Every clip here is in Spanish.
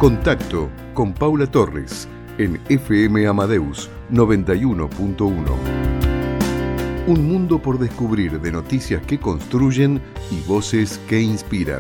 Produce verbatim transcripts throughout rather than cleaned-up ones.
Contacto con Paula Torres en F M Amadeus noventa y uno punto uno. Un mundo por descubrir, de noticias que construyen y voces que inspiran.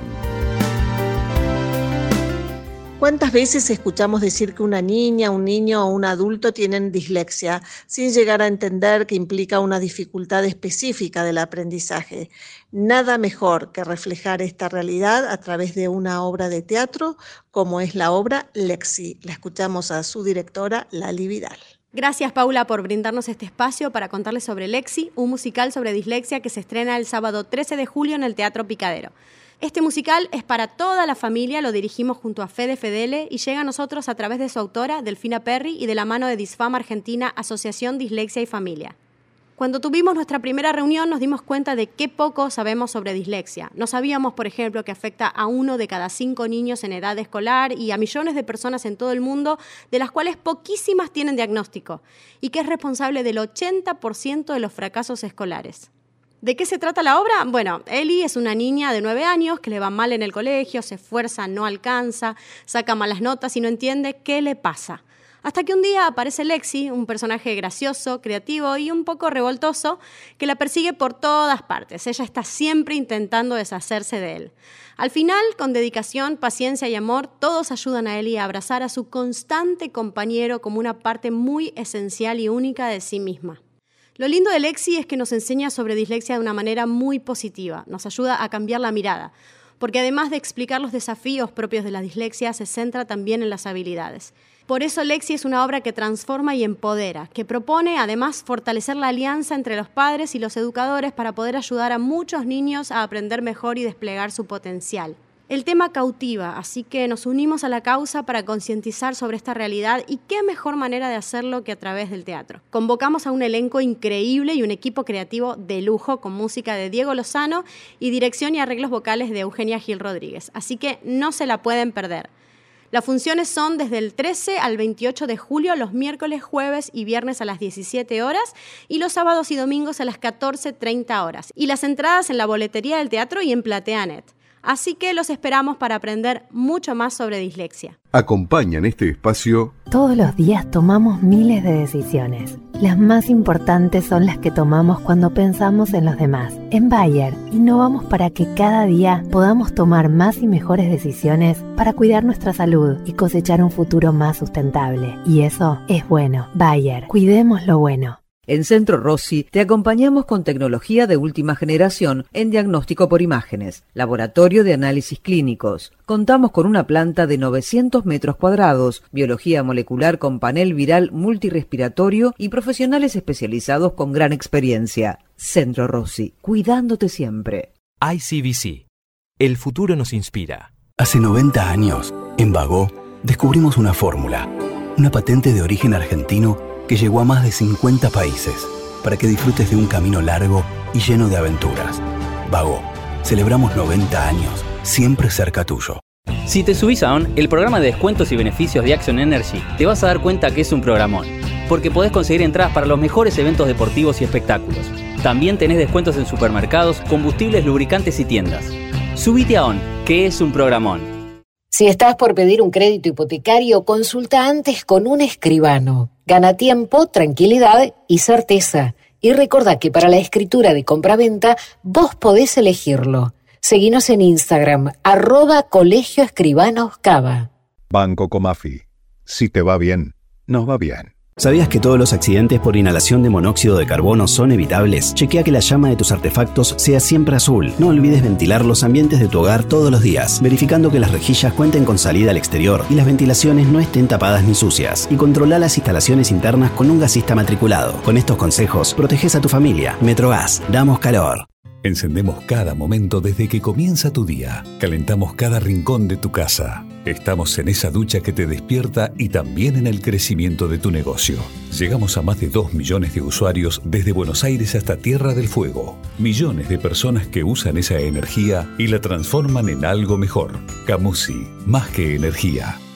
¿Cuántas veces escuchamos decir que una niña, un niño o un adulto tienen dislexia sin llegar a entender que implica una dificultad específica del aprendizaje? Nada mejor que reflejar esta realidad a través de una obra de teatro como es la obra Lexi. La escuchamos a su directora, Lali Vidal. Gracias, Paula, por brindarnos este espacio para contarles sobre Lexi, un musical sobre dislexia que se estrena el sábado trece de julio en el Teatro Picadero. Este musical es para toda la familia, lo dirigimos junto a Fede Fedele y llega a nosotros a través de su autora, Delfina Perry, y de la mano de Disfam Argentina, Asociación Dislexia y Familia. Cuando tuvimos nuestra primera reunión nos dimos cuenta de qué poco sabemos sobre dislexia. No sabíamos, por ejemplo, que afecta a uno de cada cinco niños en edad escolar y a millones de personas en todo el mundo, de las cuales poquísimas tienen diagnóstico, y que es responsable del ochenta por ciento de los fracasos escolares. ¿De qué se trata la obra? Bueno, Eli es una niña de nueve años que le va mal en el colegio, se esfuerza, no alcanza, saca malas notas y no entiende qué le pasa. Hasta que un día aparece Lexi, un personaje gracioso, creativo y un poco revoltoso, que la persigue por todas partes. Ella está siempre intentando deshacerse de él. Al final, con dedicación, paciencia y amor, todos ayudan a Eli a abrazar a su constante compañero como una parte muy esencial y única de sí misma. Lo lindo de Lexi es que nos enseña sobre dislexia de una manera muy positiva, nos ayuda a cambiar la mirada, porque además de explicar los desafíos propios de la dislexia, se centra también en las habilidades. Por eso Lexi es una obra que transforma y empodera, que propone además fortalecer la alianza entre los padres y los educadores para poder ayudar a muchos niños a aprender mejor y desplegar su potencial. El tema cautiva, así que nos unimos a la causa para concientizar sobre esta realidad y qué mejor manera de hacerlo que a través del teatro. Convocamos a un elenco increíble y un equipo creativo de lujo con música de Diego Lozano y dirección y arreglos vocales de Eugenia Gil Rodríguez, así que no se la pueden perder. Las funciones son desde el trece al veintiocho de julio, los miércoles, jueves y viernes a las diecisiete horas y los sábados y domingos a las catorce treinta horas. Y las entradas en la boletería del teatro y en Plateanet. Así que los esperamos para aprender mucho más sobre dislexia. Acompaña en este espacio. Todos los días tomamos miles de decisiones. Las más importantes son las que tomamos cuando pensamos en los demás. En Bayer, innovamos para que cada día podamos tomar más y mejores decisiones para cuidar nuestra salud y cosechar un futuro más sustentable. Y eso es bueno. Bayer, cuidemos lo bueno. En Centro Rossi te acompañamos con tecnología de última generación en diagnóstico por imágenes, laboratorio de análisis clínicos. Contamos con una planta de novecientos metros cuadrados, biología molecular con panel viral multirrespiratorio y profesionales especializados con gran experiencia. Centro Rossi, cuidándote siempre. I C B C. El futuro nos inspira. Hace noventa años, en Bagó, descubrimos una fórmula, una patente de origen argentino que llegó a más de cincuenta países, para que disfrutes de un camino largo y lleno de aventuras. Bagó, celebramos noventa años, siempre cerca tuyo. Si te subís a ON, el programa de descuentos y beneficios de Action Energy, te vas a dar cuenta que es un programón, porque podés conseguir entradas para los mejores eventos deportivos y espectáculos. También tenés descuentos en supermercados, combustibles, lubricantes y tiendas. Subite a ON, que es un programón. Si estás por pedir un crédito hipotecario, consulta antes con un escribano. Gana tiempo, tranquilidad y certeza. Y recordá que para la escritura de compraventa, vos podés elegirlo. Seguinos en Instagram, arroba Colegio Escribanos Cava. Banco Comafi. Si te va bien, nos va bien. ¿Sabías que todos los accidentes por inhalación de monóxido de carbono son evitables? Chequea que la llama de tus artefactos sea siempre azul. No olvides ventilar los ambientes de tu hogar todos los días, verificando que las rejillas cuenten con salida al exterior y las ventilaciones no estén tapadas ni sucias. Y controla las instalaciones internas con un gasista matriculado. Con estos consejos, proteges a tu familia. Metrogas, damos calor. Encendemos cada momento desde que comienza tu día. Calentamos cada rincón de tu casa. Estamos en esa ducha que te despierta y también en el crecimiento de tu negocio. Llegamos a más de dos millones de usuarios desde Buenos Aires hasta Tierra del Fuego. Millones de personas que usan esa energía y la transforman en algo mejor. Camusi, más que energía.